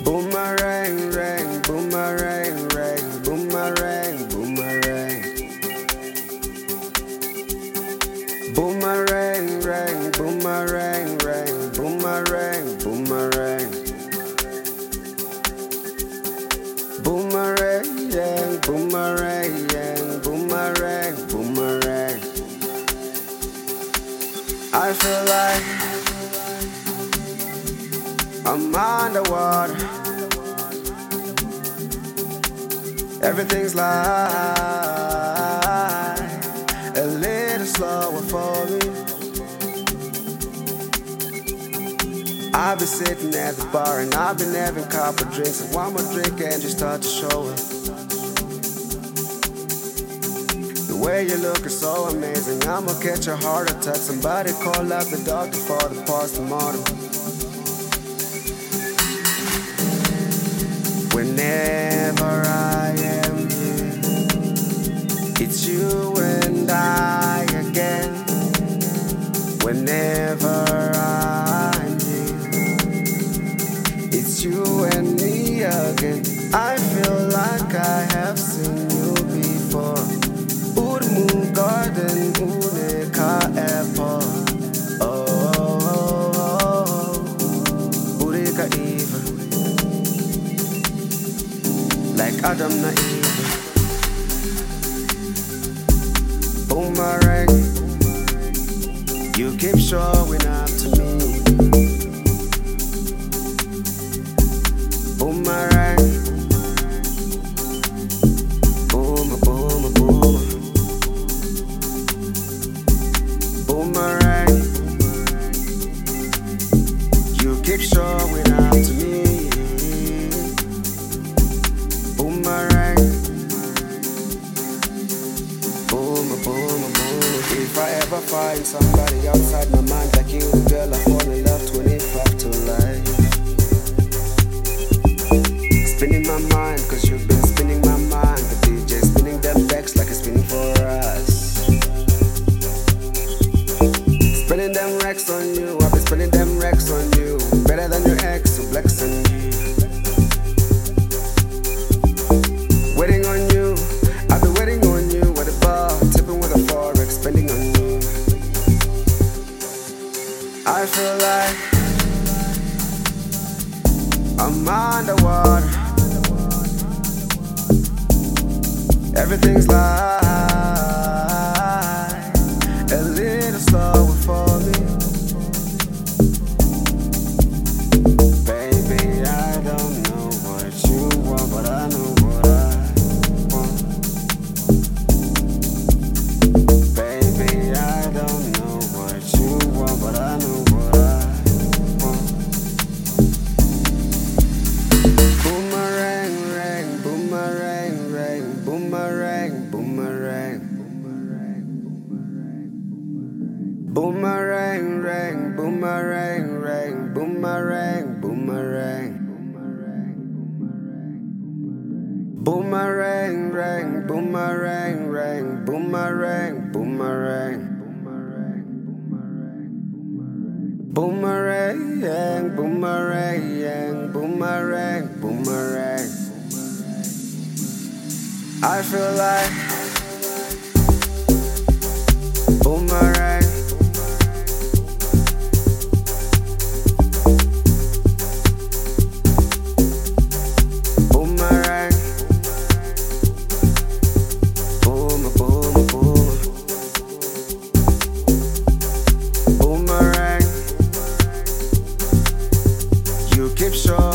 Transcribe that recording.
Boomerang, rang, boomerang, rang, boomerang, boomerang. Boomerang, rang, boomerang, rang, boomerang, boomerang. Boomerang, yang, boomerang, yang, boomerang, boomerang. I feel like I'm underwater. Everything's like a little slower for me. I've been sitting at the bar and I've been having a couple drinks, and one more drink and you start to show it. The way you look is so amazing, I'ma catch a heart attack. Somebody call up the doctor for the postmortem. Whenever I am here, it's you and I again. Whenever I'm here, it's you and me again. I feel like I have seen you before. Urmu garden, Uneka airport. Oh, Ureka Eva. Like Adam na Eve. Boomerang, you keep showing up to me. Boomerang, boomer, boomer, boomer. Boomerang, you keep showing up to me. Boomerang, boomer, boomer, boomer. If I ever find somebody outside my mind like you, girl, I fall in love 25 to life. Spinning my mind, cause you've been spinning my mind. The DJ spinning them decks like it's spinning for us. Spinning them racks on you, I've been spinning them racks on you. Better than your ex who blacks on you. Waiting on you, I've been waiting on you at the bar, tipping with a forex, spending on you. I feel like I'm underwater. Everything's like a little slower for me. Baby, I don't know what you want, but I know what I want. Baby, I don't know what you want, but I know what I want. Boomerang, rang, boomerang, rang, boomerang, boomerang. Boomerang, rang, boomerang, rang, boomerang, boomerang. Boomerang, rang, boomerang, rang, boomerang, boomerang. Boomerang, yang, boomerang, yang, boomerang, boomerang. I feel like boomerang. Boomerang. Boomer, boomer, boomer. Boomerang. You keep showing